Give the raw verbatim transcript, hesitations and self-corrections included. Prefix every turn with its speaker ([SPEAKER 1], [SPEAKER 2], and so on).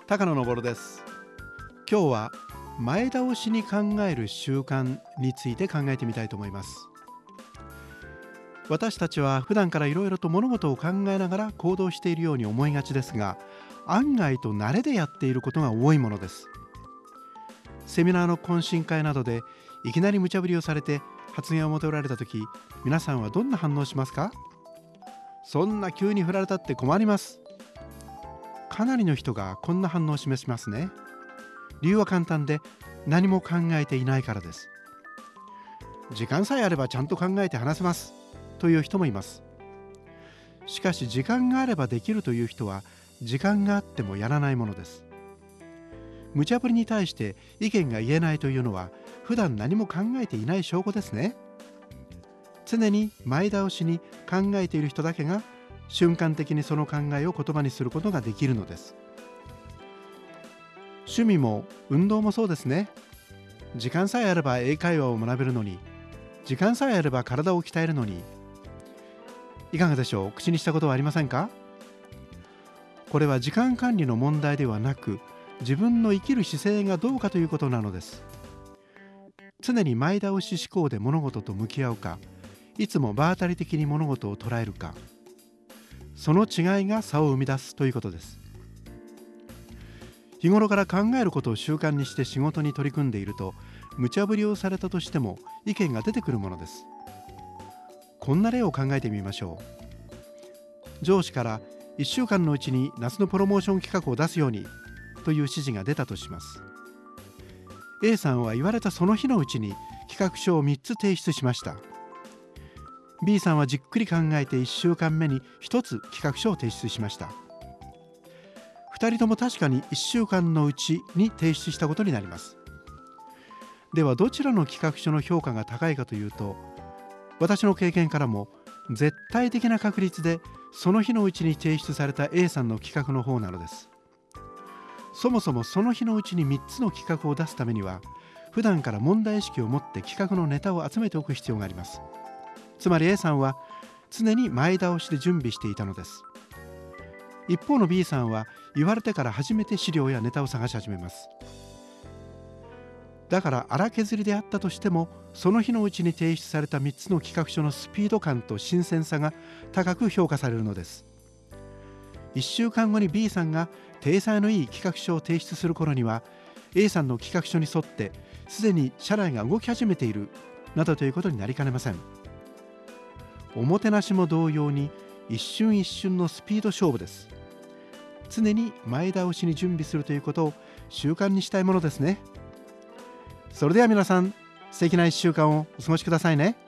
[SPEAKER 1] 高野昇です。今日は前倒しに考える習慣について考えてみたいと思います。私たちは普段からいろいろと物事を考えながら行動しているように思いがちですが、案外と慣れでやっていることが多いものです。セミナーの懇親会などでいきなり無茶ぶりをされて発言を求められたとき、皆さんはどんな反応しますか？そんな急に振られたって困ります。かなりの人がこんな反応を示しますね。理由は簡単で、何も考えていないからです。時間さえあればちゃんと考えて話せますという人もいます。しかし時間があればできるという人は時間があってもやらないものです。無茶ぶりに対して意見が言えないというのは普段何も考えていない証拠ですね。常に前倒しに考えている人だけが瞬間的にその考えを言葉にすることができるのです。趣味も運動もそうですね。時間さえあれば英会話を学べるのに、時間さえあれば体を鍛えるのに、いかがでしょう？口にしたことはありませんか？これは時間管理の問題ではなく、自分の生きる姿勢がどうかということなのです。常に前倒し思考で物事と向き合うか、いつも場当たり的に物事を捉えるか、その違いが差を生み出すということです。日頃から考えることを習慣にして仕事に取り組んでいると、無茶ぶりをされたとしても意見が出てくるものです。こんな例を考えてみましょう。上司からいっしゅうかんのうちに夏のプロモーション企画を出すようにという指示が出たとします。 A さんは言われたその日のうちに企画書をみっつ提出しました。 B さんはじっくり考えていっしゅうかんめにひとつ企画書を提出しました。ふたりとも確かにいっしゅうかんのうちに提出したことになります。ではどちらの企画書の評価が高いかというと、私の経験からも絶対的な確率でその日のうちに提出された A さんの企画の方なのです。そもそもその日のうちにみっつの企画を出すためには、普段から問題意識を持って企画のネタを集めておく必要があります。つまり A さんは常に前倒しで準備していたのです。一方の B さんは言われてから初めて資料やネタを探し始めます。だから荒削りであったとしても、その日のうちに提出されたみっつの企画書のスピード感と新鮮さが高く評価されるのです。いっしゅうかんごに B さんが体裁のいい企画書を提出する頃には A さんの企画書に沿ってすでに社内が動き始めているなどということになりかねません。おもてなしも同様に一瞬一瞬のスピード勝負です。常に前倒しに準備するということを習慣にしたいものですね。それでは皆さん、素敵ないっしゅうかんをお過ごしくださいね。